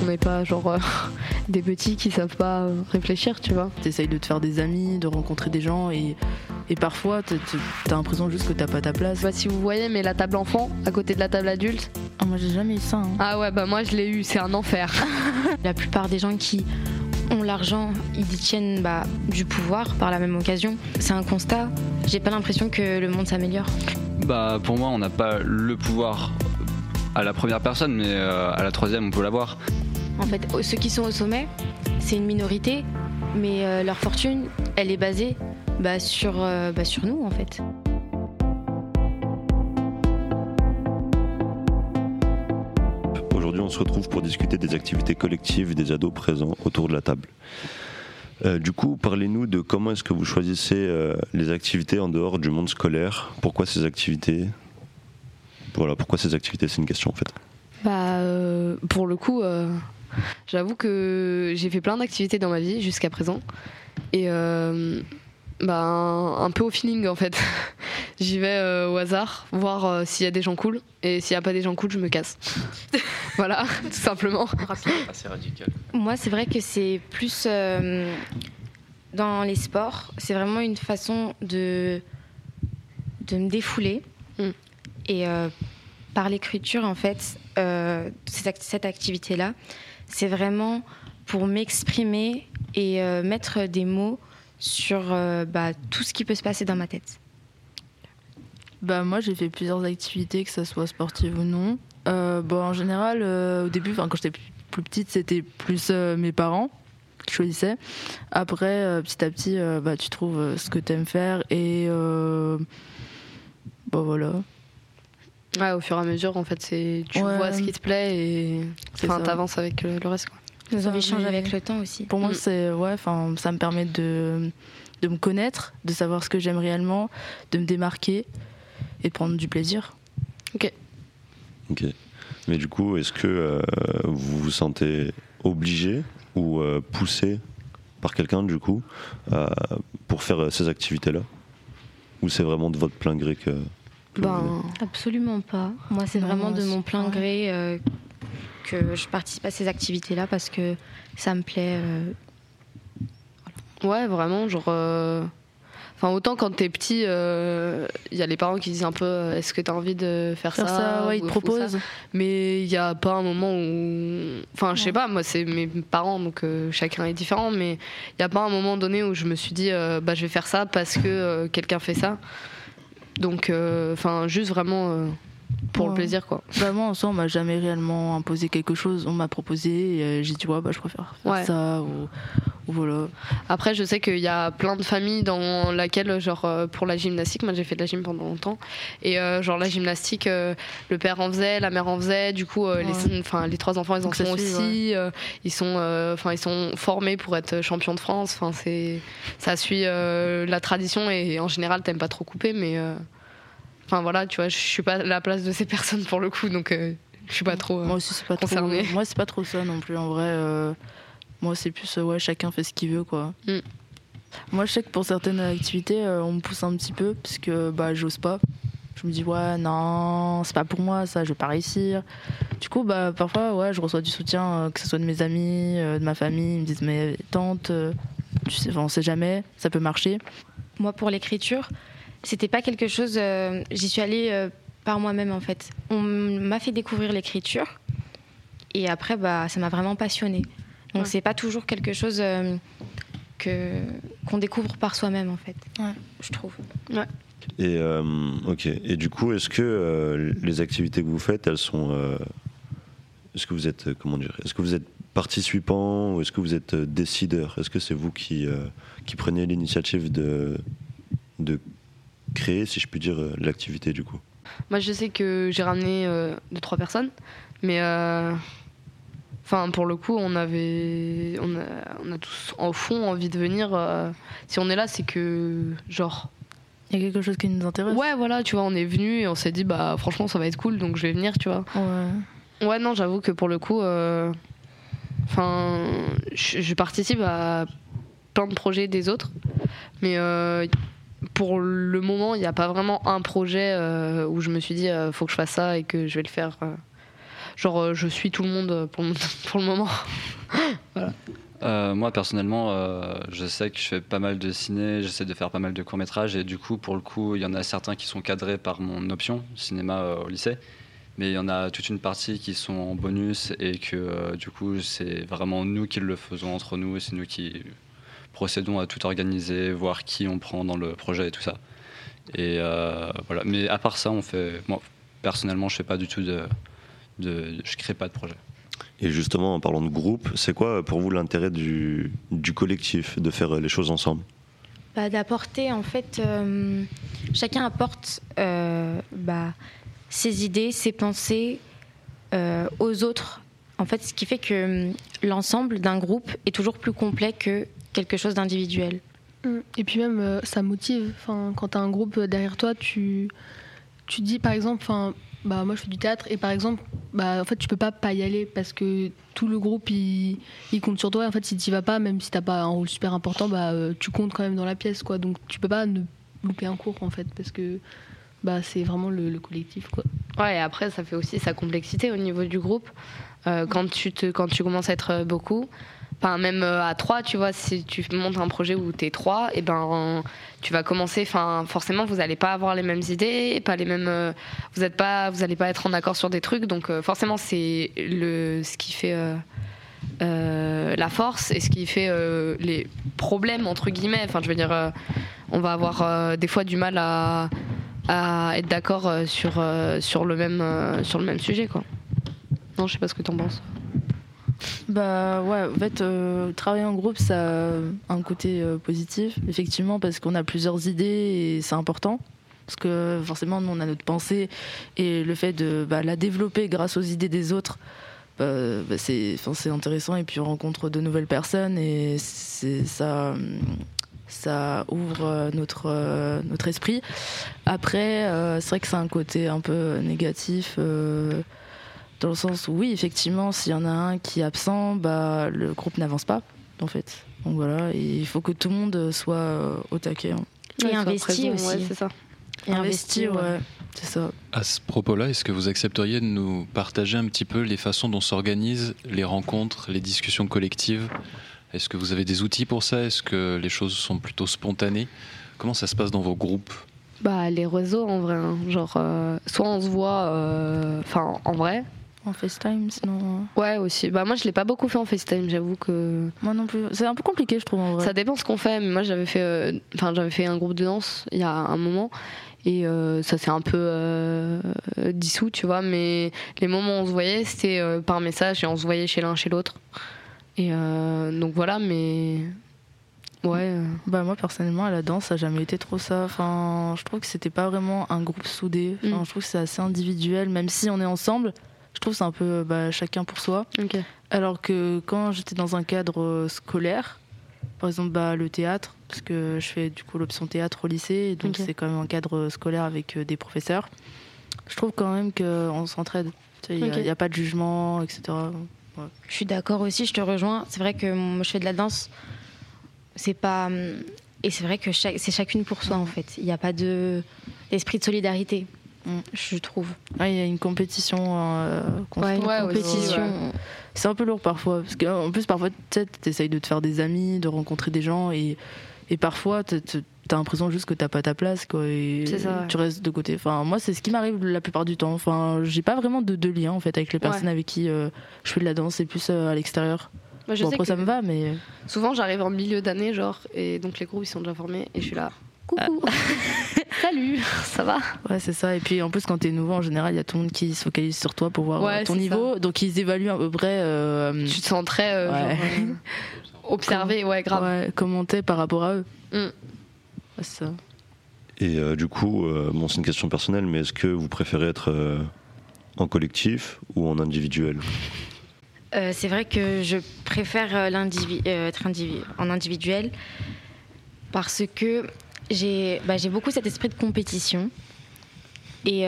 n'est pas genre des petits qui savent pas réfléchir, tu vois. T'essayes de te faire des amis, de rencontrer des gens et parfois t'as l'impression juste que t'as pas ta place. Bah, si vous voyez, mais la table enfant à côté de la table adulte. Ah, moi j'ai jamais eu ça. Ah ouais, bah moi je l'ai eu, c'est un enfer. La plupart des gens qui ont l'argent, ils détiennent du pouvoir par la même occasion. C'est un constat. J'ai pas l'impression que le monde s'améliore. Pour moi, on n'a pas le pouvoir à la première personne, mais à la troisième, on peut l'avoir. En fait, ceux qui sont au sommet, c'est une minorité, mais leur fortune, elle est basée sur nous, en fait. Aujourd'hui, on se retrouve pour discuter des activités collectives des ados présents autour de la table. Du coup, parlez-nous de comment est-ce que vous choisissez les activités en dehors du monde scolaire. Pourquoi ces activités ? Voilà, pourquoi ces activités, c'est une question en fait. Pour le coup, j'avoue que j'ai fait plein d'activités dans ma vie jusqu'à présent. Et un peu au feeling en fait. J'y vais au hasard, voir s'il y a des gens cool. Et s'il n'y a pas des gens cool, je me casse. Voilà, tout simplement. Assez radical. Moi, c'est vrai que c'est plus dans les sports. C'est vraiment une façon de me défouler. Et par l'écriture, en fait, cette activité-là, c'est vraiment pour m'exprimer et mettre des mots sur tout ce qui peut se passer dans ma tête. Moi j'ai fait plusieurs activités, que ça soit sportive ou non. En général, au début, quand j'étais plus petite, c'était plus mes parents qui choisissaient. Après, petit à petit, tu trouves ce que t'aimes faire et voilà. Ouais, au fur et à mesure, en fait, tu vois ce qui te plaît et t'avances avec le reste, quoi. Nous avons échangé avec le temps aussi. Pour moi, ça me permet de me connaître, de savoir ce que j'aime réellement, de me démarquer et de prendre du plaisir. Ok. Mais du coup, est-ce que vous vous sentez obligé ou poussé par quelqu'un du coup pour faire ces activités-là ? Ou c'est vraiment de votre plein gré que Absolument pas. Moi, c'est vraiment de mon plein gré que je participe à ces activités-là parce que ça me plaît. Ouais, vraiment, genre... autant quand t'es petit, y a les parents qui disent un peu est-ce que t'as envie de faire ça ouais, ils te proposent. Mais il n'y a pas un moment où... je sais pas, moi c'est mes parents, donc chacun est différent, mais il n'y a pas un moment donné où je me suis dit je vais faire ça parce que quelqu'un fait ça. Donc, juste vraiment pour le plaisir, quoi. Moi, en soi, on m'a jamais réellement imposé quelque chose. On m'a proposé et j'ai dit, je préfère faire ça ou voilà. Après, je sais qu'il y a plein de familles dans laquelle, pour la gymnastique, moi j'ai fait de la gym pendant longtemps, et la gymnastique, le père en faisait, la mère en faisait, du coup, les trois enfants, ils en font aussi. Ils sont formés pour être champions de France. Ça suit la tradition et en général, t'aimes pas trop couper, mais voilà, tu vois, je suis pas à la place de ces personnes pour le coup, donc je suis pas trop moi aussi, c'est pas concernée. Moi, c'est pas trop ça non plus, en vrai. Moi, c'est plus, chacun fait ce qu'il veut, quoi. Moi, je sais que pour certaines activités, on me pousse un petit peu, parce que j'ose pas. Je me dis, non, c'est pas pour moi, ça, je vais pas réussir. Du coup, parfois, je reçois du soutien, que ce soit de mes amis, de ma famille. Ils me disent, mais tente, tu sais, on sait jamais, ça peut marcher. Moi, pour l'écriture, c'était pas quelque chose... j'y suis allée par moi-même, en fait. On m'a fait découvrir l'écriture, et après, ça m'a vraiment passionnée. Donc c'est pas toujours quelque chose qu'on découvre par soi-même en fait, je trouve. Ouais. Et Et du coup, est-ce que les activités que vous faites, elles sont, est-ce que vous êtes est-ce que vous êtes participant ou est-ce que vous êtes décideur ? Est-ce que c'est vous qui prenez l'initiative de créer, si je puis dire, l'activité du coup ? Moi, je sais que j'ai ramené 2-3 personnes, mais pour le coup, on a tous en fond envie de venir. Si on est là, c'est que il y a quelque chose qui nous intéresse. Ouais, voilà, tu vois, on est venu et on s'est dit franchement ça va être cool, donc je vais venir, tu vois. Ouais, non, j'avoue que pour le coup, je participe à plein de projets des autres, mais pour le moment, il n'y a pas vraiment un projet où je me suis dit faut que je fasse ça et que je vais le faire. genre je suis tout le monde pour le moment. Voilà. Moi personnellement, je sais que je fais pas mal de ciné, j'essaie de faire pas mal de courts-métrages et du coup, pour le coup, il y en a certains qui sont cadrés par mon option cinéma au lycée, mais il y en a toute une partie qui sont en bonus et que du coup, c'est vraiment nous qui le faisons entre nous et c'est nous qui procédons à tout organiser, voir qui on prend dans le projet et tout ça. Et voilà. Mais à part ça, moi personnellement, je fais pas du tout je crée pas de projet. Et justement, en parlant de groupe, c'est quoi pour vous l'intérêt du collectif, de faire les choses ensemble ? D'apporter, en fait, chacun apporte ses idées, ses pensées aux autres. En fait, ce qui fait que l'ensemble d'un groupe est toujours plus complet que quelque chose d'individuel. Et puis même, ça motive. Enfin, quand tu as un groupe derrière toi, tu dis, par exemple... moi je fais du théâtre et par exemple en fait tu peux pas y aller parce que tout le groupe il compte sur toi et en fait si tu y vas pas, même si t'as pas un rôle super important, tu comptes quand même dans la pièce quoi, donc tu peux pas ne louper un cours en fait parce que c'est vraiment le collectif quoi. Ouais, et après ça fait aussi sa complexité au niveau du groupe quand tu commences à être beaucoup. Enfin, même à 3, tu vois, si tu montes un projet où t'es 3, et tu vas commencer. Enfin, forcément, vous n'allez pas avoir les mêmes idées, pas les mêmes. Vous n'allez pas être en accord sur des trucs. Donc, forcément, c'est ce qui fait la force et ce qui fait les problèmes entre guillemets. Enfin, je veux dire, on va avoir des fois du mal à être d'accord sur le même sujet, quoi. Non, je sais pas ce que t'en penses. En fait, travailler en groupe, ça a un côté positif, effectivement, parce qu'on a plusieurs idées et c'est important. Parce que forcément, nous, on a notre pensée et le fait de la développer grâce aux idées des autres, c'est intéressant. Et puis, on rencontre de nouvelles personnes et ça ouvre notre esprit. Après, c'est vrai que c'est un côté un peu négatif. Dans le sens où, oui, effectivement, s'il y en a un qui est absent, le groupe n'avance pas, en fait. Donc voilà, et il faut que tout le monde soit au taquet. Et investi aussi. Ouais, c'est ça. Et investi, ouais, c'est ça. À ce propos-là, est-ce que vous accepteriez de nous partager un petit peu les façons dont s'organisent les rencontres, les discussions collectives ? Est-ce que vous avez des outils pour ça ? Est-ce que les choses sont plutôt spontanées ? Comment ça se passe dans vos groupes ? Les réseaux, en vrai. Hein. Genre, soit on se voit en vrai. En FaceTime, sinon. Ouais, aussi. Moi, je l'ai pas beaucoup fait en FaceTime, j'avoue que. Moi non plus. C'est un peu compliqué, je trouve, en vrai. Ça dépend ce qu'on fait, mais moi, j'avais fait un groupe de danse il y a un moment. Et ça s'est un peu dissous, tu vois. Mais les moments où on se voyait, c'était par message et on se voyait chez l'un, chez l'autre. Et donc voilà, mais. Ouais. Moi, personnellement, à la danse, ça n'a jamais été trop ça. Enfin, je trouve que c'était pas vraiment un groupe soudé. Enfin, je trouve que c'est assez individuel, même si on est ensemble. Je trouve que c'est un peu chacun pour soi. Okay. Alors que quand j'étais dans un cadre scolaire, par exemple le théâtre, parce que je fais du coup l'option théâtre au lycée, donc c'est quand même un cadre scolaire avec des professeurs, je trouve quand même qu'on s'entraide. Il n'y a pas de jugement, etc. Ouais. Je suis d'accord aussi, je te rejoins. C'est vrai que moi je fais de la danse, c'est pas... Et c'est vrai que c'est chacune pour soi en fait. Il n'y a pas d'esprit de solidarité. Je trouve. Il y a une compétition constante. Compétition. Ouais. C'est un peu lourd parfois. Parce qu'en plus, parfois, tu essayes de te faire des amis, de rencontrer des gens. Et parfois, t'as l'impression juste que t'as pas ta place. Quoi, et c'est ça, ouais. Tu restes de côté. Enfin, moi, c'est ce qui m'arrive la plupart du temps. Enfin, j'ai pas vraiment de lien en fait, avec les personnes avec qui je fais de la danse. C'est plus à l'extérieur. Après, ça me va, mais. Souvent, j'arrive en milieu d'année, et donc les groupes ils sont déjà formés. Et je suis là. Coucou. Salut, ça va ? Ouais, c'est ça. Et puis en plus, quand t'es nouveau, en général, il y a tout le monde qui se focalise sur toi pour voir ton niveau. Ça. Donc ils évaluent à peu près. Tu te sens très observé, grave. Ouais, commenter par rapport à eux. Ouais, c'est ça. Et du coup, c'est une question personnelle, mais est-ce que vous préférez être en collectif ou en individuel ? C'est vrai que je préfère être en individuel parce que j'ai beaucoup cet esprit de compétition et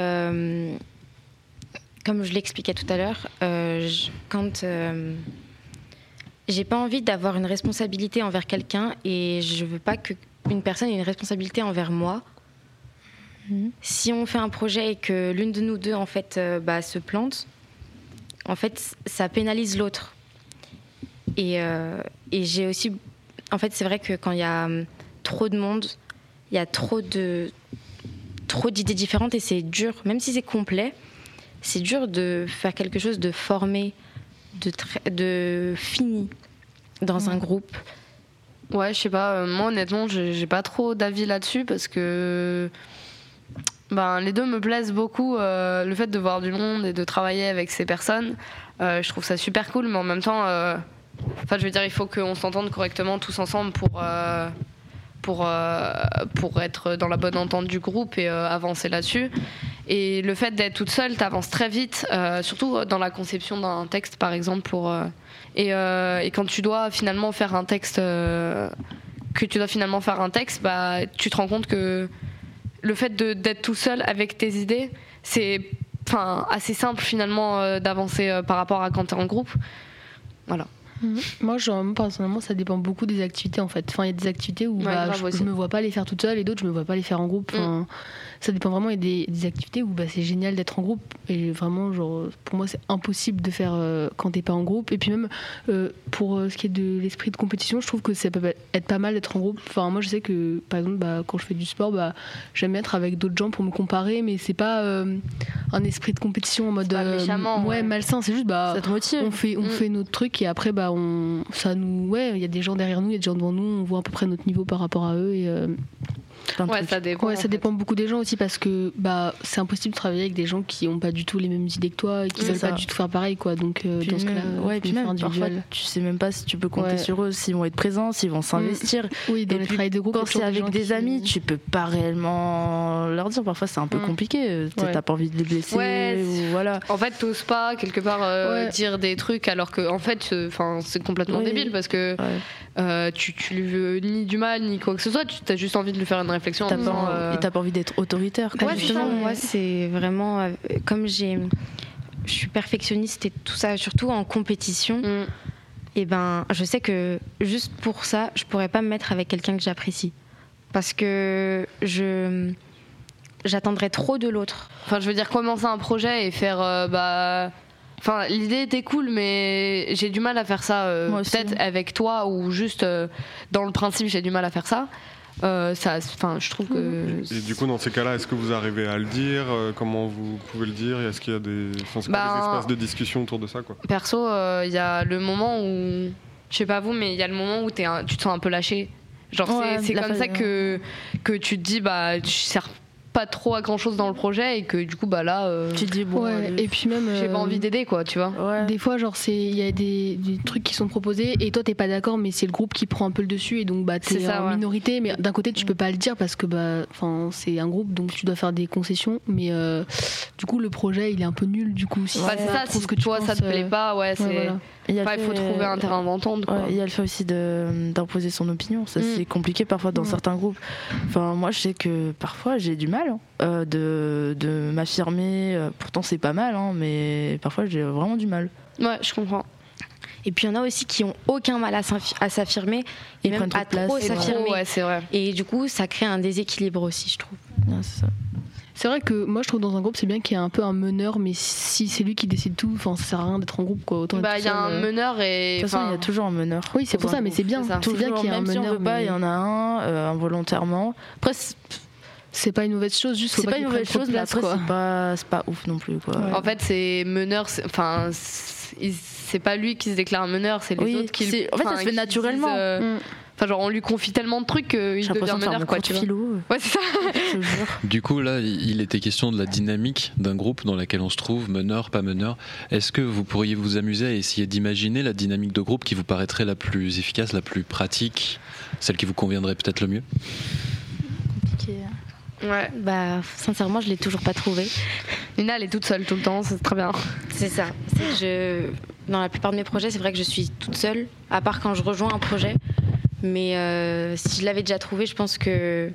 comme je l'expliquais tout à l'heure, quand j'ai pas envie d'avoir une responsabilité envers quelqu'un et je veux pas qu'une personne ait une responsabilité envers moi. Si on fait un projet et que l'une de nous deux en fait se plante, en fait, ça pénalise l'autre. Et j'ai aussi... En fait, c'est vrai que quand il y a trop de monde, il y a trop d'idées différentes et c'est dur, même si c'est complet, c'est dur de faire quelque chose de formé, de fini dans un groupe. Ouais, je sais pas, moi honnêtement, j'ai pas trop d'avis là-dessus parce que les deux me plaisent beaucoup. Le fait de voir du monde et de travailler avec ces personnes, je trouve ça super cool, mais en même temps, je veux dire, il faut qu'on s'entende correctement tous ensemble pour être dans la bonne entente du groupe et avancer là-dessus. Et le fait d'être toute seule, t'avances très vite, surtout dans la conception d'un texte, par exemple, et quand tu dois finalement faire un texte, tu te rends compte que le fait d'être tout seul avec tes idées, c'est assez simple finalement d'avancer par rapport à quand t'es en groupe. Voilà. Moi, personnellement, ça dépend beaucoup des activités en fait. Enfin, il y a des activités où je me vois pas les faire toute seule et d'autres je me vois pas les faire en groupe. Ça dépend vraiment. Il y a des activités où c'est génial d'être en groupe et vraiment, pour moi, c'est impossible de faire quand t'es pas en groupe. Et puis même pour ce qui est de l'esprit de compétition, je trouve que ça peut être pas mal d'être en groupe. Enfin, moi, je sais que par exemple, quand je fais du sport, j'aime bien être avec d'autres gens pour me comparer, mais c'est pas un esprit de compétition en mode malsain. C'est juste ça te motive. On fait notre truc et après il y a des gens derrière nous, il y a des gens devant nous, on voit à peu près notre niveau par rapport à eux et ça dépend. Ça dépend beaucoup des gens aussi parce que c'est impossible de travailler avec des gens qui n'ont pas du tout les mêmes idées que toi et qui veulent pas du tout faire pareil quoi. Donc dans ce cas-là, puis même parfois tu sais même pas si tu peux compter sur eux, s'ils vont être présents, s'ils vont s'investir. Oui, dans les travails de groupe. Quand c'est avec des amis, tu peux pas réellement leur dire. Parfois c'est un peu compliqué. T'as pas envie de les blesser. Ou voilà. En fait, t'oses pas quelque part dire des trucs alors que en fait, c'est complètement débile parce que tu lui veux ni du mal ni quoi que ce soit. Tu as juste envie de lui faire une réflexion. Et t'as pas envie d'être autoritaire. Justement, moi c'est vraiment comme je suis perfectionniste et tout ça, surtout en compétition. Et je sais que juste pour ça, je pourrais pas me mettre avec quelqu'un que j'apprécie parce que j'attendrais trop de l'autre. Enfin, je veux dire, commencer un projet et faire l'idée était cool, mais j'ai du mal à faire ça. Peut-être avec toi ou juste dans le principe, j'ai du mal à faire ça. Je trouve que. Et du coup, dans ces cas-là, est-ce que vous arrivez à le dire ? Comment vous pouvez le dire ? Est-ce qu'il y a des espaces de discussion autour de ça quoi ? Perso, il y a le moment où, je sais pas vous, mais il y a le moment où tu te sens un peu lâché. Genre, c'est comme ça que tu te dis, tu sers pas trop à grand chose dans le projet et que du coup tu te dis et puis même j'ai pas envie d'aider quoi, tu vois. Des fois il y a des trucs qui sont proposés et toi t'es pas d'accord mais c'est le groupe qui prend un peu le dessus et donc t'es en minorité mais d'un côté tu peux pas le dire parce que c'est un groupe donc tu dois faire des concessions mais du coup le projet il est un peu nul du coup si toi ça te plaît pas il faut trouver un terrain d'entente. Il y a le fait aussi d'imposer son opinion. Ça, c'est compliqué parfois dans certains groupes. Enfin, moi, je sais que parfois, j'ai du mal de m'affirmer. Pourtant, c'est pas mal, mais parfois, j'ai vraiment du mal. Ouais, je comprends. Et puis, il y en a aussi qui ont aucun mal à s'affirmer et même à trop s'affirmer. Ouais, c'est vrai. Et du coup, ça crée un déséquilibre aussi, je trouve. C'est ça. C'est vrai que moi je trouve dans un groupe c'est bien qu'il y ait un peu un meneur mais si c'est lui qui décide tout, ça sert à rien d'être en groupe quoi. Il y a un meneur et de toute façon il y a toujours un meneur. Oui c'est pour ça mais c'est bien. C'est bien qu'il y ait un meneur. Si on veut pas, il y en a un involontairement. Après c'est pas une mauvaise chose, juste c'est pas une mauvaise chose mais après quoi. c'est pas ouf non plus quoi. En fait c'est meneur, c'est pas lui qui se déclare meneur, c'est les autres qui. En fait ça se fait naturellement. On lui confie tellement de trucs qu'il devient meneur, quoi, tu vois. Ouais, c'est ça. Du coup, là, il était question de la dynamique d'un groupe dans laquelle on se trouve, meneur, pas meneur. Est-ce que vous pourriez vous amuser à essayer d'imaginer la dynamique de groupe qui vous paraîtrait la plus efficace, la plus pratique, celle qui vous conviendrait peut-être le mieux ? Compliqué. Ouais. Sincèrement, je l'ai toujours pas trouvée. Lina, elle est toute seule tout le temps, c'est très bien. C'est ça. Dans la plupart de mes projets, c'est vrai que je suis toute seule, à part quand je rejoins un projet. Mais si je l'avais déjà trouvé, je pense que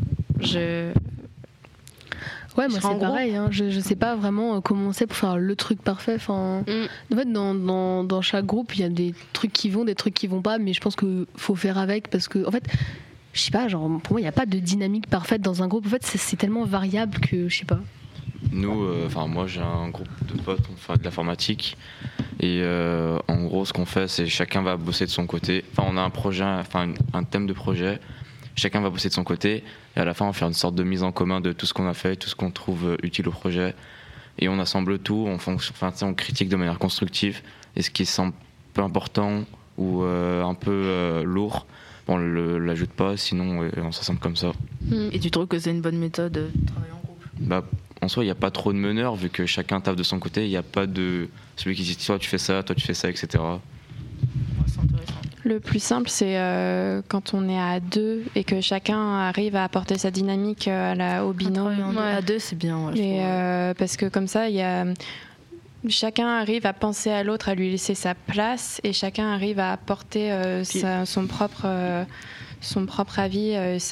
Ouais, moi c'est pareil. Je sais pas vraiment comment on fait pour faire le truc parfait. En fait, dans chaque groupe, il y a des trucs qui vont, des trucs qui vont pas. Mais je pense qu'il faut faire avec parce que, en fait, je sais pas, pour moi, il n'y a pas de dynamique parfaite dans un groupe. En fait, c'est tellement variable que je sais pas. Nous, moi j'ai un groupe de potes, on fait de l'informatique et en gros ce qu'on fait c'est chacun va bosser de son côté. On a un projet, un thème de projet, chacun va bosser de son côté et à la fin on va faire une sorte de mise en commun de tout ce qu'on a fait, tout ce qu'on trouve utile au projet et on assemble tout, on critique de manière constructive et ce qui semble peu important ou un peu lourd, on l'ajoute pas, sinon on s'assemble comme ça. Et tu trouves que c'est une bonne méthode de travailler en groupe? En soi, il n'y a pas trop de meneurs, vu que chacun taffe de son côté. Il n'y a pas de celui qui dit toi tu fais ça, etc. C'est intéressant. Le plus simple, c'est quand on est à deux et que chacun arrive à apporter sa dynamique au binôme. À deux, c'est bien. Parce que comme ça, chacun arrive à penser à l'autre, à lui laisser sa place, et chacun arrive à apporter son propre avis,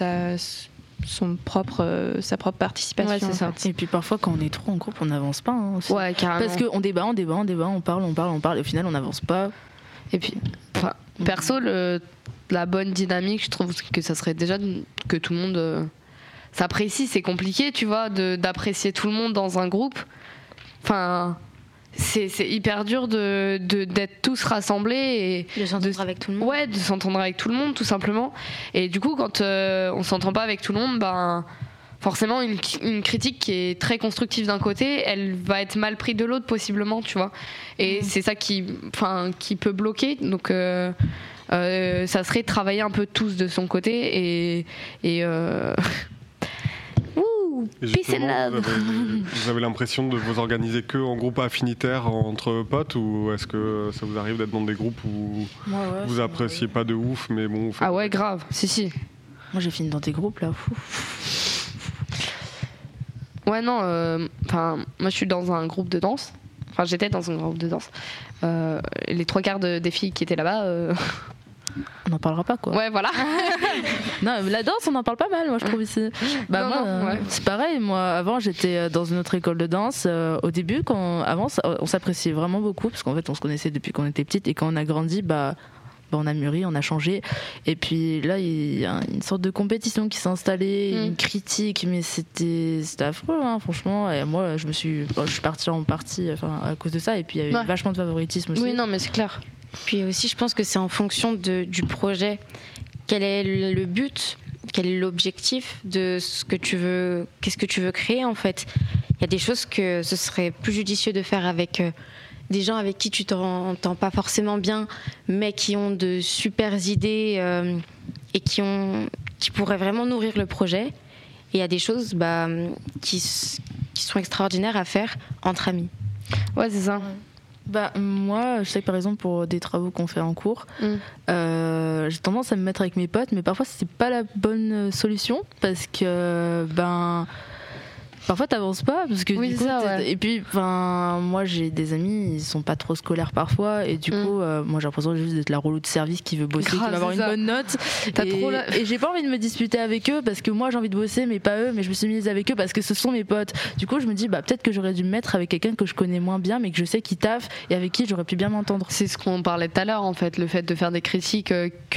sa propre participation. Ouais, c'est ça. Et puis parfois quand on est trop en groupe, on n'avance pas. Ouais, carrément. Parce qu'on débat, on parle, et au final on n'avance pas. Et puis, perso, la bonne dynamique, je trouve que ça serait déjà que tout le monde s'apprécie. C'est compliqué, tu vois, d'apprécier tout le monde dans un groupe. Enfin, c'est hyper dur d'être tous rassemblés et de s'entendre avec tout le monde. Ouais, de s'entendre avec tout le monde, tout simplement. Et du coup, quand on s'entend pas avec tout le monde, forcément, une critique qui est très constructive d'un côté, elle va être mal prise de l'autre, possiblement, tu vois. Et c'est ça qui peut bloquer. Donc, ça serait travailler un peu tous de son côté et peace and love. Vous avez l'impression de vous organiser que en groupe affinitaire entre potes, ou est-ce que ça vous arrive d'être dans des groupes où vous appréciez pas de ouf, mais bon. Ah ouais, grave. Si. Moi, j'ai fini dans des groupes là. Ouais, non. Moi, je suis dans un groupe de danse. Enfin, j'étais dans un groupe de danse. Les 3/4 des filles qui étaient là-bas. On n'en parlera pas, quoi. Ouais, voilà. Non, la danse, on en parle pas mal, moi, je trouve ici. C'est pareil. Moi, avant, j'étais dans une autre école de danse. Au début, on s'appréciait vraiment beaucoup, parce qu'en fait, on se connaissait depuis qu'on était petite, et quand on a grandi, on a mûri, on a changé. Et puis là, il y a une sorte de compétition qui s'est installée, une critique, mais c'était affreux, hein, franchement. Et moi, je suis partie en partie à cause de ça. Et puis il y avait vachement de favoritisme aussi. Oui, non, mais c'est clair. Puis aussi, je pense que c'est en fonction du projet. Quel est le but ? Quel est l'objectif de ce que tu veux ? Qu'est-ce que tu veux créer, en fait ? Il y a des choses que ce serait plus judicieux de faire avec des gens avec qui tu t'entends pas forcément bien, mais qui ont de super idées et qui pourraient vraiment nourrir le projet. Et il y a des choses qui sont extraordinaires à faire entre amis. Ouais, c'est ça. Moi, je sais que par exemple pour des travaux qu'on fait en cours, j'ai tendance à me mettre avec mes potes, mais parfois c'est pas la bonne solution parce que parfois t'avances pas parce que du coup, et puis moi j'ai des amis, ils sont pas trop scolaires parfois et du coup moi j'ai l'impression juste d'être la rouleau de service qui veut bosser, qui va avoir une bonne note et j'ai pas envie de me disputer avec eux parce que moi j'ai envie de bosser mais pas eux, mais je me suis mise avec eux parce que ce sont mes potes. Du coup je me dis peut-être que j'aurais dû me mettre avec quelqu'un que je connais moins bien mais que je sais qui taffe et avec qui j'aurais pu bien m'entendre. C'est ce qu'on parlait tout à l'heure en fait, le fait de faire des critiques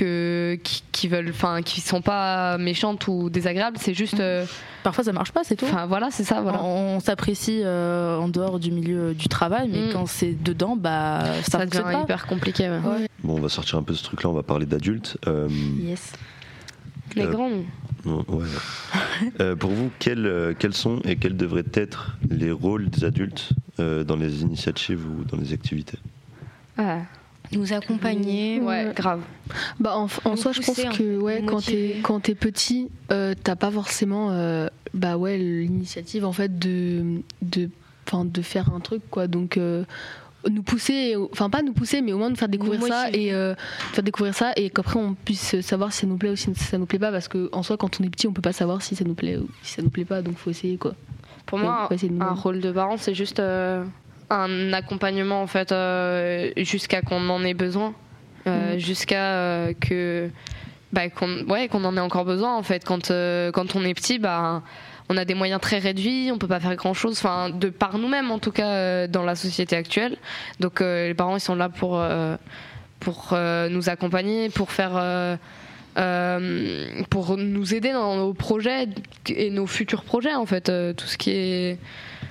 qui sont pas méchantes ou désagréables, c'est juste parfois ça marche pas, c'est tout. Voilà, c'est ça. Voilà. On s'apprécie en dehors du milieu du travail, mais quand c'est dedans, ça devient hyper compliqué. Ouais. Bon, on va sortir un peu de ce truc-là, on va parler d'adultes. Yes. Les grands. Ouais. Pour vous, quels sont et quels devraient être les rôles des adultes dans les initiatives ou dans les activités ? Nous accompagner, grave. En soi, je pense que quand t'es petit, t'as pas forcément l'initiative en fait de faire un truc, quoi. Donc nous pousser, pas nous pousser, mais au moins de faire découvrir ça et qu'après on puisse savoir si ça nous plaît ou si ça nous plaît pas, parce que en soi, quand on est petit, on peut pas savoir si ça nous plaît ou si ça nous plaît pas, donc faut essayer, quoi. Pour moi, un rôle de parent, c'est juste un accompagnement en fait jusqu'à qu'on en ait besoin, jusqu'à qu'on en ait encore besoin en fait. Quand on est petit, on a des moyens très réduits, on peut pas faire grand chose, de par nous-mêmes en tout cas dans la société actuelle. Donc les parents ils sont là pour nous accompagner, pour faire pour nous aider dans nos projets et nos futurs projets en fait, tout ce qui est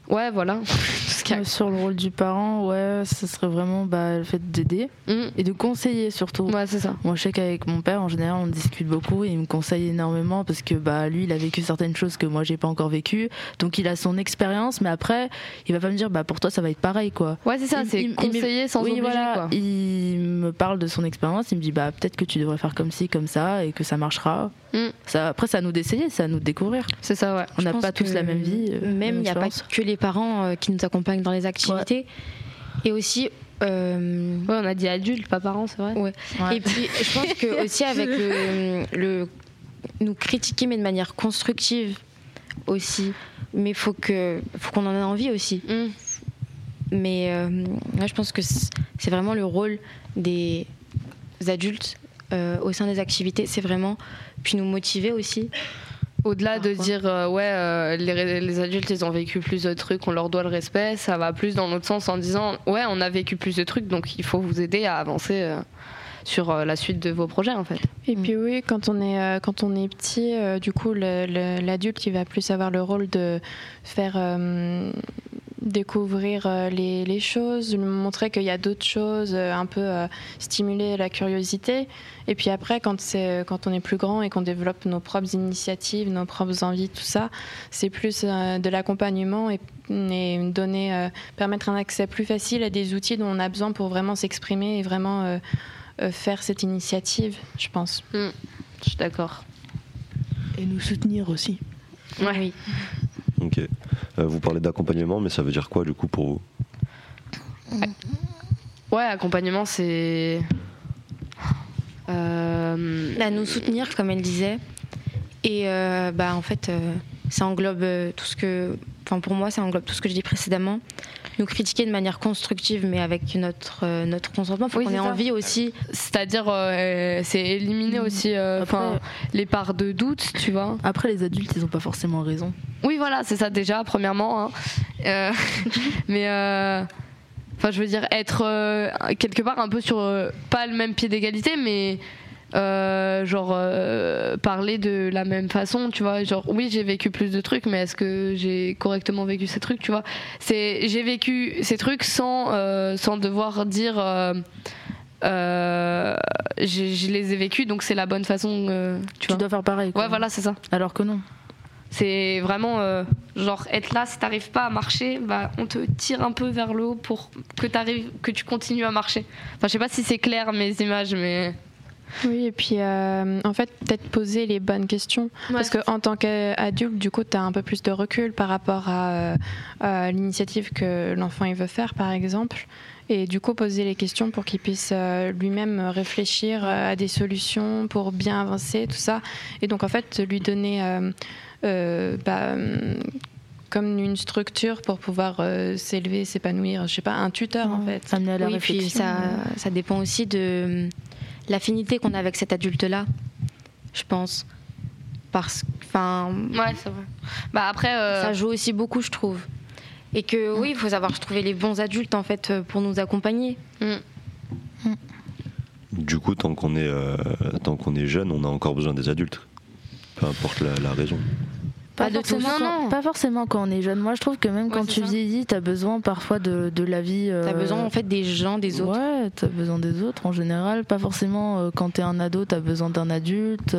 Ouais, voilà. Sur le rôle du parent, ce serait vraiment le fait d'aider et de conseiller surtout. Ouais, c'est ça. Moi, je sais qu'avec mon père, en général, on discute beaucoup et il me conseille énormément parce que lui, il a vécu certaines choses que moi, j'ai pas encore vécues. Donc, il a son expérience, mais après, il va pas me dire, pour toi, ça va être pareil, quoi. Ouais, c'est ça, c'est conseiller sans obliger, quoi. Il me parle de son expérience, il me dit, peut-être que tu devrais faire comme ci, comme ça et que ça marchera. Après, c'est à nous d'essayer, c'est à nous de découvrir. C'est ça, ouais. On n'a pas tous la même vie. Même, il n'y a pas que les parents qui nous accompagnent dans les activités. Ouais. Et aussi. on a dit adultes, pas parents, c'est vrai. Ouais. Et puis, je pense que aussi avec le nous critiquer, mais de manière constructive aussi. Mais faut qu'on en ait envie aussi. Mais là, je pense que c'est vraiment le rôle des adultes au sein des activités. C'est vraiment puis nous motiver aussi. Au-delà de dire les adultes ils ont vécu plus de trucs, on leur doit le respect, ça va plus dans l'autre sens en disant on a vécu plus de trucs donc il faut vous aider à avancer sur la suite de vos projets en fait. Et puis oui, quand on est petit, du coup l'adulte il va plus avoir le rôle de faire découvrir les choses, lui montrer qu'il y a d'autres choses, un peu stimuler la curiosité. Et puis après, quand on est plus grand et qu'on développe nos propres initiatives, nos propres envies, tout ça, c'est plus de l'accompagnement et permettre un accès plus facile à des outils dont on a besoin pour vraiment s'exprimer et vraiment faire cette initiative, je pense. Je suis d'accord. Et nous soutenir aussi. Ouais. Oui. Ok. Vous parlez d'accompagnement, mais ça veut dire quoi du coup pour vous ? Ouais, accompagnement, c'est nous soutenir, comme elle disait. Et en fait, ça englobe tout ce que, pour moi, ça englobe tout ce que je dis précédemment. Nous critiquer de manière constructive, mais avec notre consentement, faut qu'on ait envie aussi. C'est-à-dire, c'est éliminer aussi les parts de doute, tu vois. Après, les adultes, ils n'ont pas forcément raison. Oui, voilà, c'est ça déjà, premièrement. Mais, je veux dire, être quelque part un peu sur, pas le même pied d'égalité, mais parler de la même façon, tu vois, oui j'ai vécu plus de trucs mais est-ce que j'ai correctement vécu ces trucs, tu vois, j'ai vécu ces trucs sans devoir dire je les ai vécus donc c'est la bonne façon, tu dois faire pareil, quoi. Ouais, voilà, c'est ça, alors que non, c'est vraiment être là, si t'arrives pas à marcher, on te tire un peu vers le haut pour que tu continues à marcher. Je sais pas si c'est clair mes images, mais oui, et puis en fait, peut-être poser les bonnes questions. Ouais. Parce qu'en tant qu'adulte, du coup, tu as un peu plus de recul par rapport à l'initiative que l'enfant il veut faire, par exemple. Et du coup, poser les questions pour qu'il puisse lui-même réfléchir à des solutions pour bien avancer, tout ça. Et donc, en fait, lui donner comme une structure pour pouvoir s'élever, s'épanouir. Je sais pas, un tuteur, en fait. Ça mène à la réflexion. Puis ça dépend aussi de l'affinité qu'on a avec cet adulte-là, je pense. Ouais, c'est vrai. Après, ça joue aussi beaucoup, je trouve. Et que oui, il faut savoir trouver les bons adultes en fait pour nous accompagner. Du coup, tant qu'on est jeune, on a encore besoin des adultes. Peu importe la raison. Pas forcément quand on est jeune. Moi, je trouve que même quand tu vieillis, t'as besoin parfois de la vie. T'as besoin en fait des gens, des autres. Ouais, t'as besoin des autres en général. Pas forcément quand t'es un ado, t'as besoin d'un adulte.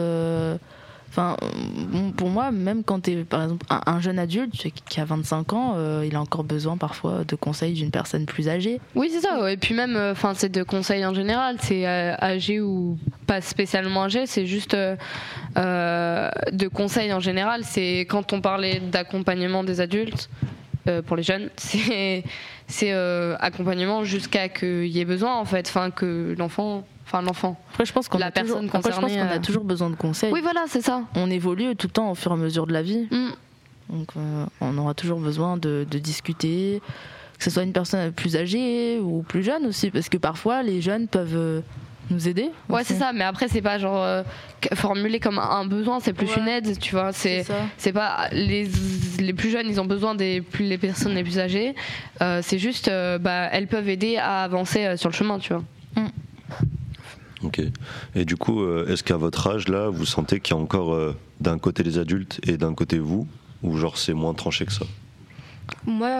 Pour moi, même quand t'es par exemple un jeune adulte qui a 25 ans, il a encore besoin parfois de conseils d'une personne plus âgée. Oui, c'est ça. Et puis même, c'est de conseils en général. C'est âgé ou pas spécialement âgé. C'est juste de conseils en général. C'est quand on parlait d'accompagnement des adultes pour les jeunes, c'est accompagnement jusqu'à qu'il y ait besoin en fait, que l'enfant. Après, je pense qu'on a toujours besoin de conseils. Oui, voilà, c'est ça. On évolue tout le temps au fur et à mesure de la vie. Donc, on aura toujours besoin de discuter, que ce soit une personne plus âgée ou plus jeune aussi, parce que parfois, les jeunes peuvent nous aider. Ouais, c'est ça, mais après, c'est pas formulé comme un besoin, c'est plus une aide, tu vois. C'est pas les plus jeunes, ils ont besoin les personnes les plus âgées. C'est juste, elles peuvent aider à avancer sur le chemin, tu vois. Ok. Et du coup, est-ce qu'à votre âge, là, vous sentez qu'il y a encore d'un côté les adultes et d'un côté vous, ou c'est moins tranché que ça ? Moi,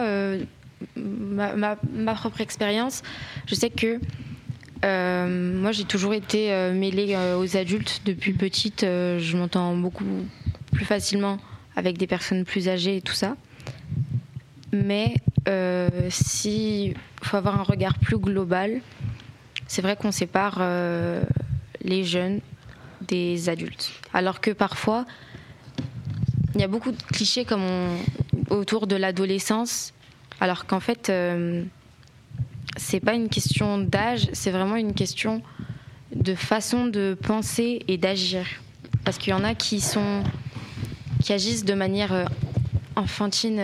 ma propre expérience, je sais que moi j'ai toujours été mêlée aux adultes depuis petite. Je m'entends beaucoup plus facilement avec des personnes plus âgées et tout ça. Mais si faut avoir un regard plus global, c'est vrai qu'on sépare les jeunes des adultes. Alors que parfois, il y a beaucoup de clichés autour de l'adolescence, alors qu'en fait, c'est pas une question d'âge, c'est vraiment une question de façon de penser et d'agir. Parce qu'il y en a qui agissent de manière enfantine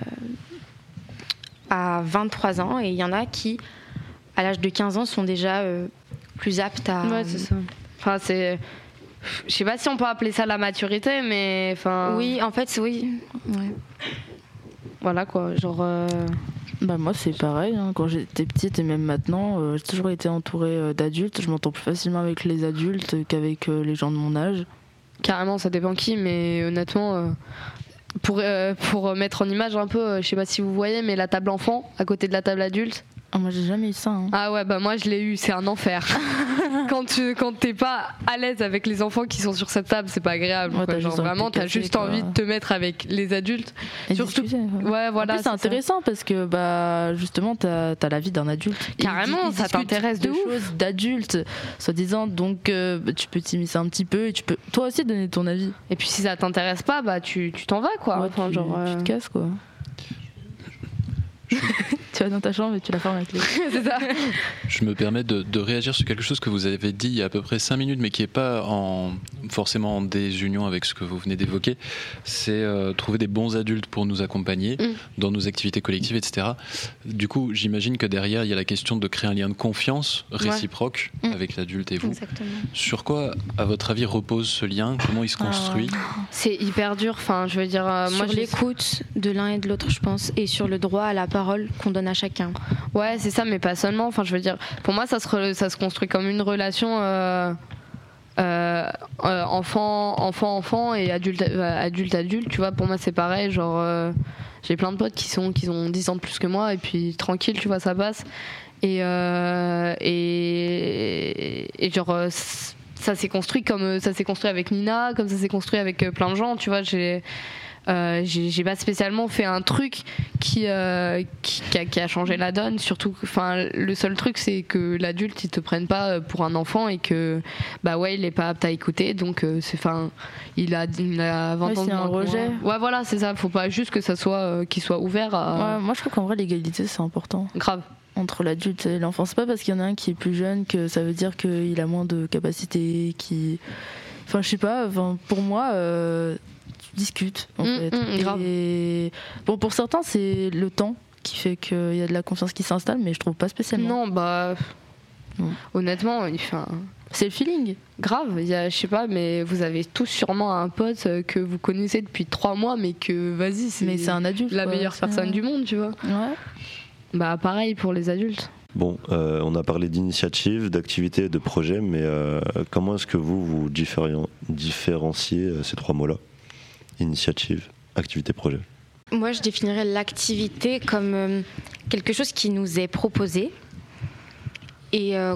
à 23 ans, et il y en a qui, à l'âge de 15 ans, sont déjà plus aptes à... Ouais, c'est ça. Enfin, je sais pas si on peut appeler ça la maturité, mais enfin. Oui, en fait, oui. Ouais. Voilà quoi, genre. Moi c'est pareil, hein. Quand j'étais petite et même maintenant, j'ai toujours été entourée d'adultes. Je m'entends plus facilement avec les adultes qu'avec les gens de mon âge. Carrément, ça dépend qui, mais honnêtement, pour mettre en image un peu, je sais pas si vous voyez, mais la table enfant à côté de la table adulte. Ah, moi j'ai jamais eu ça. Hein. Ah ouais, moi je l'ai eu, c'est un enfer. Quand t'es pas à l'aise avec les enfants qui sont sur cette table, c'est pas agréable. Ouais, t'as juste envie de te mettre avec les adultes. Et surtout, ouais, voilà. En plus, c'est intéressant parce que justement t'as la vie d'un adulte. Carrément, ça t'intéresse de choses d'adultes, soi-disant. Donc tu peux t'immiscer un petit peu et tu peux toi aussi donner ton avis. Et puis si ça t'intéresse pas, tu t'en vas quoi. Ouais, tu te casses quoi. Tu vas dans ta chambre et tu la fermes avec les... C'est ça. Je me permets de réagir sur quelque chose que vous avez dit il y a à peu près 5 minutes, mais qui n'est pas forcément en désunion avec ce que vous venez d'évoquer. C'est trouver des bons adultes pour nous accompagner dans nos activités collectives, etc. Du coup, j'imagine que derrière, il y a la question de créer un lien de confiance réciproque avec l'adulte et vous. Exactement. Sur quoi, à votre avis, repose ce lien? Comment il se construit? C'est hyper dur. Enfin, je veux dire, sur l'écoute de l'un et de l'autre, je pense, et sur le droit à la parole qu'on donne à chacun. Ouais, c'est ça, mais pas seulement. Enfin, je veux dire, pour moi, ça se construit comme une relation enfant et adulte. Tu vois, pour moi, c'est pareil. Genre, j'ai plein de potes qui ont 10 ans de plus que moi, et puis tranquille, tu vois, ça passe. Et genre, ça s'est construit comme ça s'est construit avec Nina, comme ça s'est construit avec plein de gens. Tu vois, j'ai pas spécialement fait un truc qui a changé la donne. Surtout, enfin, le seul truc, c'est que l'adulte, il te prenne pas pour un enfant et que, il est pas apte à écouter. Donc, il a 20 ans. C'est un rejet. Ouais, voilà, c'est ça. Faut pas juste que ça soit, qu'il soit ouvert à. Ouais, moi, je trouve qu'en vrai, l'égalité, c'est important. Grave. Entre l'adulte et l'enfant, c'est pas parce qu'il y en a un qui est plus jeune que ça veut dire qu'il a moins de capacités, enfin, je sais pas. Enfin, pour moi. Discute en fait. Et bon, pour certains c'est le temps qui fait qu'il y a de la confiance qui s'installe, mais je trouve pas spécialement. Non, honnêtement, c'est le feeling. Grave, je sais pas, mais vous avez tous sûrement un pote que vous connaissez depuis 3 mois, mais que vas-y, c'est un adulte, la meilleure personne du monde, tu vois. Ouais. Pareil pour les adultes. Bon, on a parlé d'initiatives, d'activités, de projets, mais comment est-ce que vous différenciez ces 3 mots-là? Initiative, activité, projet. Moi, je définirais l'activité comme quelque chose qui nous est proposé et à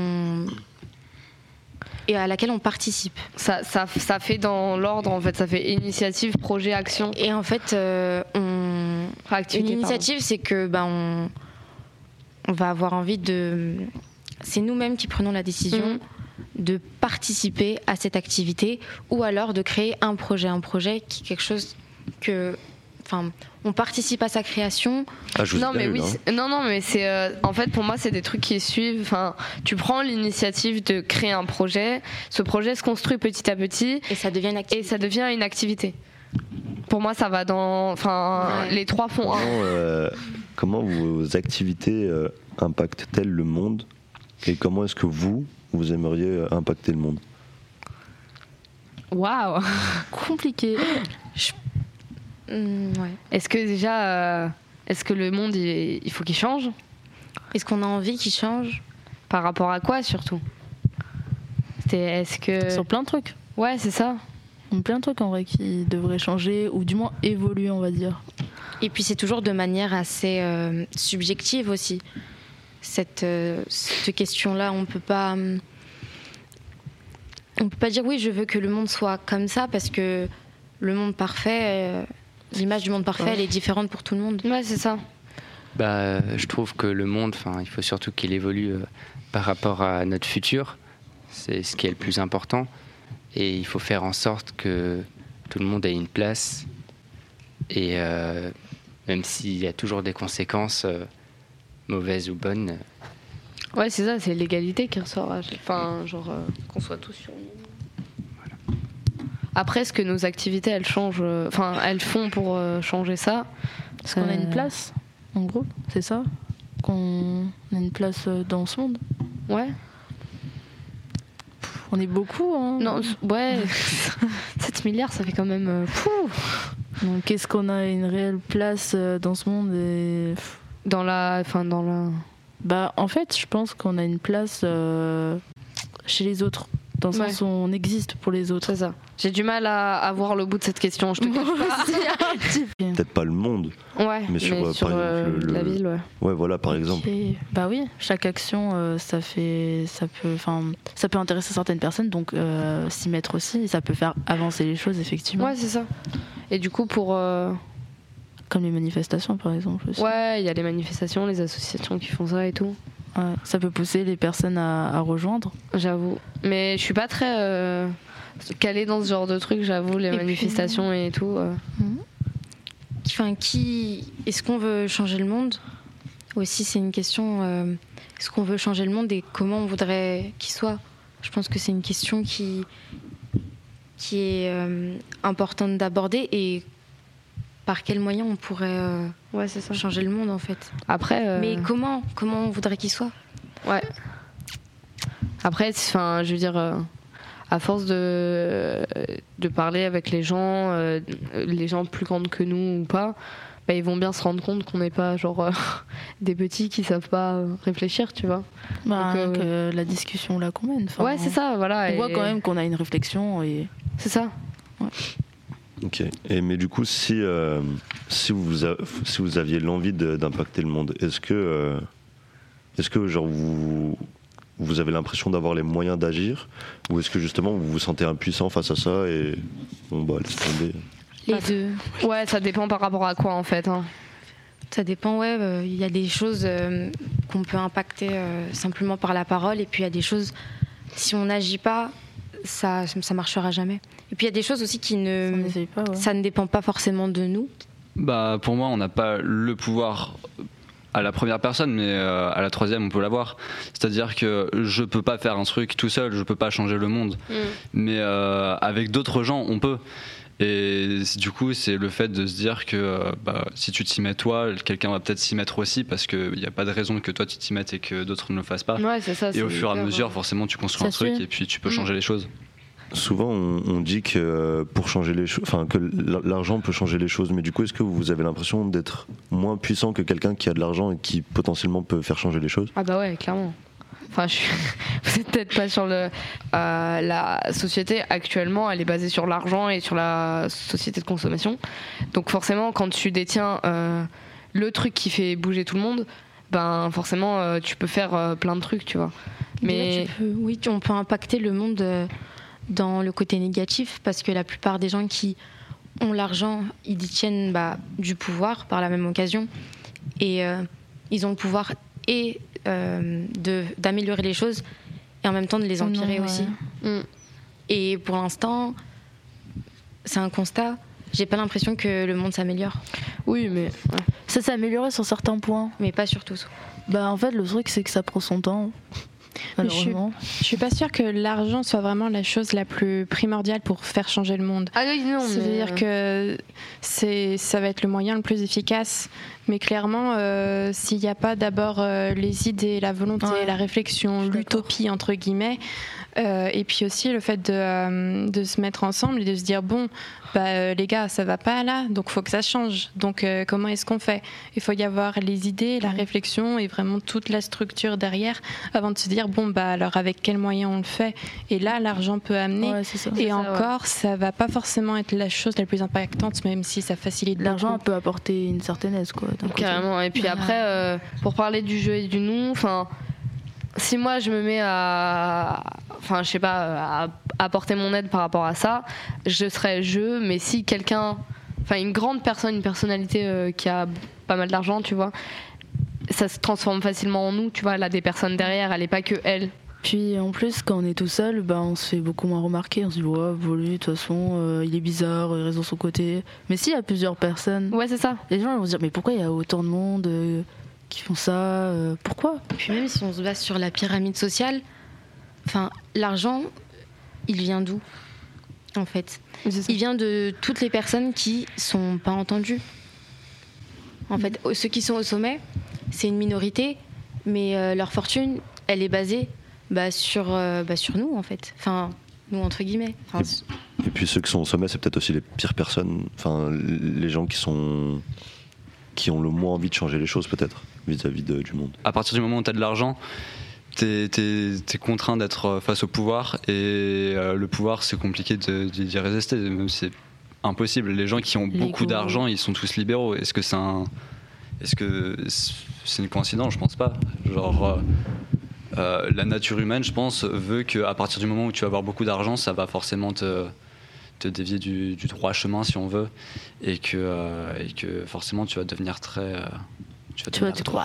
laquelle on participe. Ça fait dans l'ordre, en fait, ça fait initiative, projet, action. Et en fait, une initiative, c'est que on va avoir envie de... C'est nous-mêmes qui prenons la décision de participer à cette activité ou alors de créer un projet qui est quelque chose que... Enfin, on participe à sa création. Non mais c'est en fait pour moi c'est des trucs qui suivent. Enfin, tu prends l'initiative de créer un projet, ce projet se construit petit à petit et ça devient une activité. Pour moi, ça va dans, les 3 font un. Comment vos activités impactent-elles le monde et comment est-ce que vous aimeriez impacter le monde? Waouh, compliqué. Ouais. Est-ce que déjà, est-ce que le monde, il faut qu'il change? Est-ce qu'on a envie qu'il change? Par rapport à quoi surtout? Est-ce que... Sur plein de trucs. Ouais, c'est ça. plein de trucs en vrai qui devraient changer ou du moins évoluer, on va dire. Et puis c'est toujours de manière assez subjective aussi. Cette question-là, on peut pas dire oui, je veux que le monde soit comme ça parce que le monde parfait, l'image du monde parfait, elle est différente pour tout le monde. Ouais, c'est ça. Je trouve que le monde, il faut surtout qu'il évolue par rapport à notre futur. C'est ce qui est le plus important. Et il faut faire en sorte que tout le monde ait une place. Et même s'il y a toujours des conséquences, mauvaises ou bonnes. Ouais, c'est ça, c'est l'égalité qui ressort. Enfin, qu'on soit tous sur une. Voilà. Après, est-ce que nos activités, elles changent, elles font pour changer ça? Est-ce qu'on a une place, en gros, c'est ça? Qu'on a une place dans ce monde? Ouais. On est beaucoup, hein. Non, ouais. 7 milliards, ça fait quand même. Donc, est-ce qu'on a une réelle place dans ce monde et... en fait, je pense qu'on a une place chez les autres. Dans le sens où on existe pour les autres. C'est ça. J'ai du mal à voir le bout de cette question, je te cache pas. Peut-être pas le monde. Ouais, mais sur par exemple, la ville, ouais. Ouais, voilà, par exemple. Bah oui, chaque action, ça peut intéresser certaines personnes, donc s'y mettre aussi, et ça peut faire avancer les choses, effectivement. Ouais, c'est ça. Et du coup, pour... Comme les manifestations, par exemple. Aussi. Ouais, il y a les manifestations, les associations qui font ça et tout. Ouais, ça peut pousser les personnes à rejoindre. J'avoue. Mais je suis pas très calée dans ce genre de trucs, j'avoue, les manifestations et tout. Est-ce qu'on veut changer le monde? Aussi, c'est une question. Est-ce qu'on veut changer le monde et comment on voudrait qu'il soit? Je pense que c'est une question qui est importante d'aborder et par quels moyens on pourrait changer le monde en fait. Après, mais comment on voudrait qu'il soit? Ouais. Après, je veux dire, à force de parler avec les gens plus grands que nous ou pas, ils vont bien se rendre compte qu'on n'est pas des petits qui savent pas réfléchir, tu vois. Donc, la discussion là qu'on mène. Ouais, c'est ça, voilà. On voit quand même qu'on a une réflexion et. C'est ça. Ouais. Ok. Mais du coup, si vous aviez l'envie d'impacter le monde, est-ce que vous avez l'impression d'avoir les moyens d'agir, ou est-ce que justement vous vous sentez impuissant face à ça et laisse tomber? Les deux. Ouais, ça dépend par rapport à quoi en fait. Ça dépend, il y a des choses qu'on peut impacter simplement par la parole, et puis il y a des choses, si on n'agit pas, ça marchera jamais. Et puis il y a des choses aussi ça ne dépend pas forcément de nous. Pour moi, on n'a pas le pouvoir à la première personne, mais à la troisième, on peut l'avoir. C'est-à-dire que je peux pas faire un truc tout seul, je peux pas changer le monde, mais avec d'autres gens, on peut. Et du coup, c'est le fait de se dire que si tu t'y mets toi, quelqu'un va peut-être s'y mettre aussi, parce qu'il n'y a pas de raison que toi tu t'y mettes et que d'autres ne le fassent pas. Ouais, c'est ça, et au fur et à mesure, forcément, tu construis un truc et puis tu peux changer les choses. Souvent, on dit que pour changer les choses, que l'argent peut changer les choses. Mais du coup, est-ce que vous avez l'impression d'être moins puissant que quelqu'un qui a de l'argent et qui potentiellement peut faire changer les choses? Ah bah ouais, clairement. Vous êtes peut-être pas sur la société actuellement, elle est basée sur l'argent et sur la société de consommation. Donc forcément, quand tu détiens le truc qui fait bouger tout le monde, forcément, tu peux faire plein de trucs, tu vois. Mais on peut impacter le monde dans le côté négatif, parce que la plupart des gens qui ont l'argent, ils détiennent du pouvoir par la même occasion, et ils ont le pouvoir d'améliorer les choses et en même temps de les empirer aussi. Et pour l'instant, c'est un constat, j'ai pas l'impression que le monde s'améliore. Oui, mais ça s'est amélioré sur certains points, mais pas sur tous. En fait, le truc, c'est que ça prend son temps. Je suis pas sûre que l'argent soit vraiment la chose la plus primordiale pour faire changer le monde. Ah oui, non. C'est-à-dire que ça va être le moyen le plus efficace, Mais clairement, s'il n'y a pas d'abord les idées, la volonté, la réflexion, l'utopie entre guillemets, et puis aussi le fait de se mettre ensemble et de se dire bon, les gars, ça va pas là, donc faut que ça change. Donc comment est-ce qu'on fait ? Il faut y avoir les idées, la réflexion et vraiment toute la structure derrière avant de se dire bon alors avec quels moyens on le fait ? Et là, l'argent peut amener. Ouais, c'est ça. Et encore, ça va pas forcément être la chose la plus impactante, même si ça facilite. L'argent beaucoup. peut apporter une certaine aide, quoi. Carrément. Et puis après, pour parler du jeu et du nous, si moi je me mets à apporter mon aide par rapport à ça, je serais jeu. Mais si quelqu'un, une grande personne, une personnalité qui a pas mal d'argent, tu vois, ça se transforme facilement en nous, tu vois. Elle a des personnes derrière, elle n'est pas que elle. Puis en plus, quand on est tout seul, on se fait beaucoup moins remarquer. On se dit, lui, de toute façon, il est bizarre, il reste dans son côté. Mais s'il y a plusieurs personnes, c'est ça. Les gens vont se dire, mais pourquoi il y a autant de monde qui font ça pourquoi ? Puis même si on se base sur la pyramide sociale, l'argent, il vient d'où, en fait ? Il vient de toutes les personnes qui sont pas entendues. En fait, ceux qui sont au sommet, c'est une minorité, mais leur fortune, elle est basée sur nous, en fait. Nous, entre guillemets. Et puis ceux qui sont au sommet, c'est peut-être aussi les pires personnes, les gens qui ont le moins envie de changer les choses, peut-être, vis-à-vis du monde. À partir du moment où tu as de l'argent, t'es contraint d'être face au pouvoir, et le pouvoir, c'est compliqué d'y résister, même c'est impossible. Les gens qui ont beaucoup d'argent, ils sont tous libéraux. Est-ce que c'est une coïncidence ? Je pense pas. La nature humaine, je pense, veut qu'à partir du moment où tu vas avoir beaucoup d'argent, ça va forcément te dévier du droit chemin, si on veut, et que forcément tu vas devenir très... Tu vas croire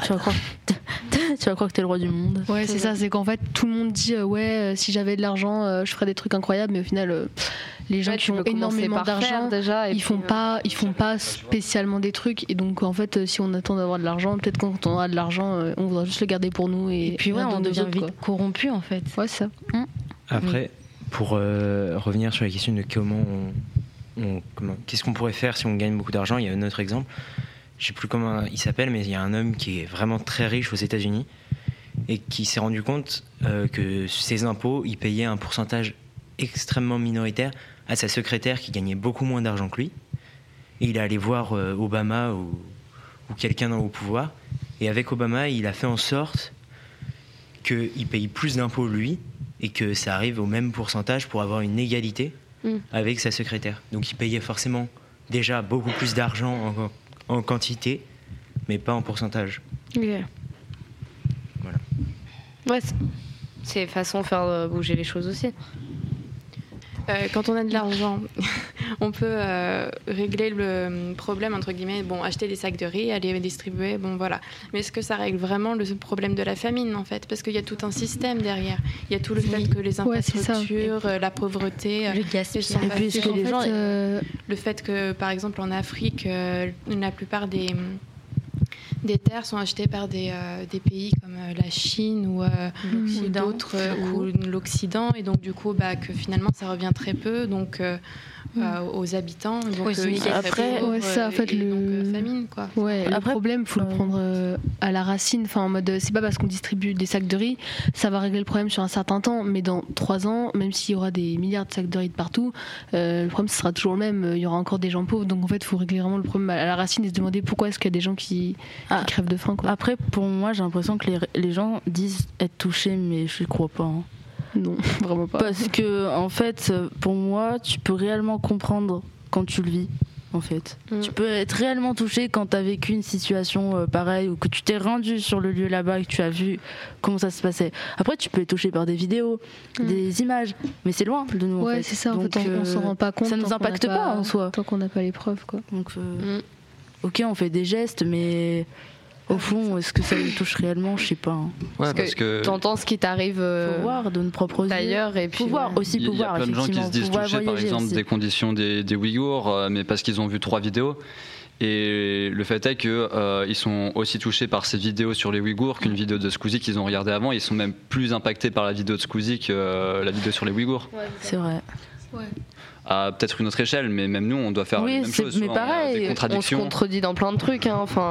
que t'es le roi du monde. Ouais, c'est ça, c'est qu'en fait tout le monde dit si j'avais de l'argent, je ferais des trucs incroyables, mais au final les gens qui ont énormément d'argent, déjà, ils font pas spécialement des trucs, et donc en fait si on attend d'avoir de l'argent, peut-être quand on aura de l'argent, on voudra juste le garder pour nous, et puis on devient vite corrompu, en fait. Ouais, c'est ça. Après, pour revenir sur la question de qu'est-ce qu'on pourrait faire si on gagne beaucoup d'argent, il y a un autre exemple. Je sais plus comment il s'appelle, mais il y a un homme qui est vraiment très riche aux États-Unis et qui s'est rendu compte que ses impôts, il payait un pourcentage extrêmement minoritaire à sa secrétaire qui gagnait beaucoup moins d'argent que lui. Et il est allé voir Obama ou quelqu'un au pouvoir. Et avec Obama, il a fait en sorte qu'il paye plus d'impôts lui et que ça arrive au même pourcentage pour avoir une égalité avec sa secrétaire. Donc il payait forcément déjà beaucoup plus d'argent en quantité, mais pas en pourcentage. Okay. Voilà. Ouais, c'est une façon de faire bouger les choses aussi. Quand on a de l'argent, on peut régler le problème, entre guillemets, acheter des sacs de riz, aller les distribuer, voilà. Mais est-ce que ça règle vraiment le problème de la famine, en fait ? Parce qu'il y a tout un système derrière. Il y a tout le fait que les infrastructures, la pauvreté, le gaspillage. Et puis le fait que, par exemple, en Afrique, la plupart des terres sont achetées par des pays comme la Chine ou d'autres, ou l'Occident, et donc du coup que finalement ça revient très peu aux habitants. Donc, après, ça en fait famine, quoi. Ouais, le problème, faut le prendre à la racine. En mode, c'est pas parce qu'on distribue des sacs de riz, ça va régler le problème sur un certain temps, mais dans 3 ans, même s'il y aura des milliards de sacs de riz de partout, le problème ce sera toujours le même. Il y aura encore des gens pauvres, donc en fait, il faut régler vraiment le problème à la racine et se demander pourquoi est-ce qu'il y a des gens qui crèvent de faim, quoi. Après, pour moi, j'ai l'impression que les gens disent être touchés, mais je crois pas. Non, vraiment pas. Parce que, en fait, pour moi, tu peux réellement comprendre quand tu le vis, en fait. Tu peux être réellement touché quand tu as vécu une situation pareille, ou que tu t'es rendu sur le lieu là-bas et que tu as vu comment ça se passait. Après, tu peux être touché par des vidéos, des images, mais c'est loin de nous, en fait. Ouais, c'est ça, en fait, on s'en rend pas compte. Ça nous impacte pas, en soi. Tant qu'on n'a pas les preuves, quoi. Donc, ok, on fait des gestes, mais... Au fond, est-ce que ça nous touche réellement ? Je sais pas. Ouais, parce que t'entends ce qui t'arrive faut voir de nos propres d'ailleurs, et puis pouvoir aussi il y a plein de gens qui se disent touchés, par exemple, des conditions des Ouïghours, mais parce qu'ils ont vu 3 vidéos. Et le fait est qu'ils sont aussi touchés par ces vidéos sur les Ouïghours qu'une vidéo de Squeezie qu'ils ont regardée avant. Ils sont même plus impactés par la vidéo de Squeezie que la vidéo sur les Ouïghours. C'est vrai. à peut-être une autre échelle, mais même nous, on doit faire les mêmes choses. Mais pareil, des contradictions. On se contredit dans plein de trucs.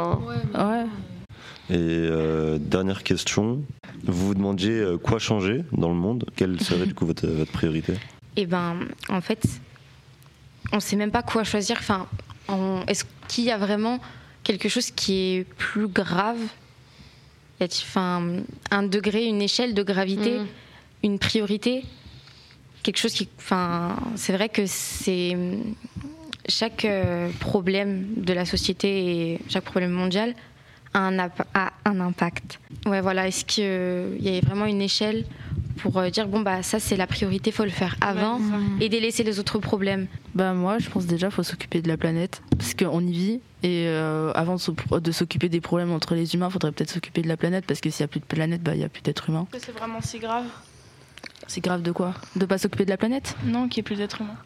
Et dernière question, vous vous demandiez quoi changer dans le monde? Quelle serait du coup votre priorité? Eh ben, en fait, on ne sait même pas quoi choisir. Enfin, est-ce qu'il y a vraiment quelque chose qui est plus grave? Y a-t-il un degré, une échelle de gravité, une priorité? Quelque chose qui... c'est vrai que c'est... Chaque problème de la société et chaque problème mondial a un impact. Ouais, voilà. Est-ce qu'il y a vraiment une échelle pour dire ça c'est la priorité, faut le faire avant et délaisser les autres problèmes? Moi je pense déjà faut s'occuper de la planète parce qu'on y vit et avant de s'occuper des problèmes entre les humains, faudrait peut-être s'occuper de la planète parce que s'il n'y a plus de planète, il n'y a plus d'êtres humains. C'est vraiment si grave? C'est grave de quoi? De pas s'occuper de la planète? Non, qu'il n'y ait plus d'êtres humains.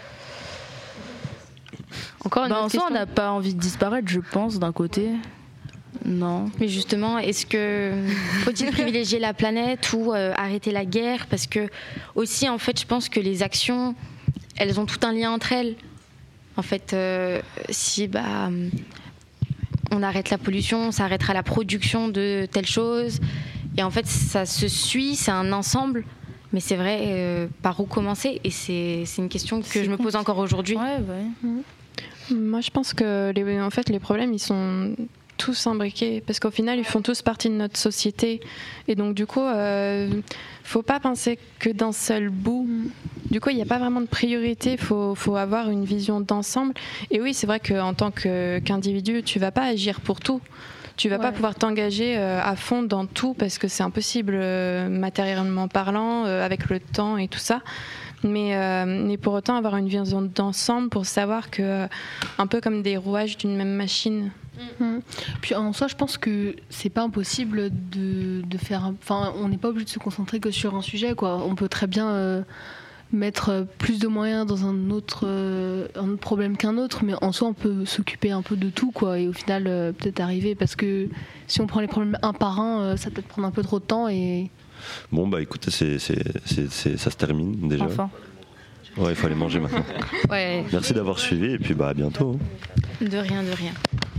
Encore une autre question. On n'a pas envie de disparaître, je pense, d'un côté. Non. Mais justement, faut-il privilégier la planète ou arrêter la guerre? Parce que aussi, en fait, je pense que les actions, elles ont tout un lien entre elles. En fait, si on arrête la pollution, ça arrêtera la production de telle chose. Et en fait, ça se suit, c'est un ensemble. Mais c'est vrai, par où commencer? Et c'est une question que je me pose encore aujourd'hui. Moi, je pense que les problèmes, ils sont tous imbriqués parce qu'au final ils font tous partie de notre société et donc du coup faut pas penser que d'un seul bout. Du coup il n'y a pas vraiment de priorité, faut avoir une vision d'ensemble. Et oui, c'est vrai qu'en tant qu'individu tu vas pas agir pour tout, tu vas pas pouvoir t'engager à fond dans tout parce que c'est impossible matériellement parlant, avec le temps et tout ça. Mais pour autant avoir une vision d'ensemble pour savoir que un peu comme des rouages d'une même machine. Puis en soi, je pense que c'est pas impossible de faire. Enfin, on n'est pas obligé de se concentrer que sur un sujet, quoi. On peut très bien mettre plus de moyens dans un autre problème qu'un autre, mais en soi, on peut s'occuper un peu de tout, quoi. Et au final, peut-être arriver, parce que si on prend les problèmes un par un, ça peut prendre un peu trop de temps et. Bon écoutez, ça se termine déjà. Enfin. Ouais, il faut aller manger maintenant. Ouais. Merci d'avoir suivi et puis à bientôt. De rien.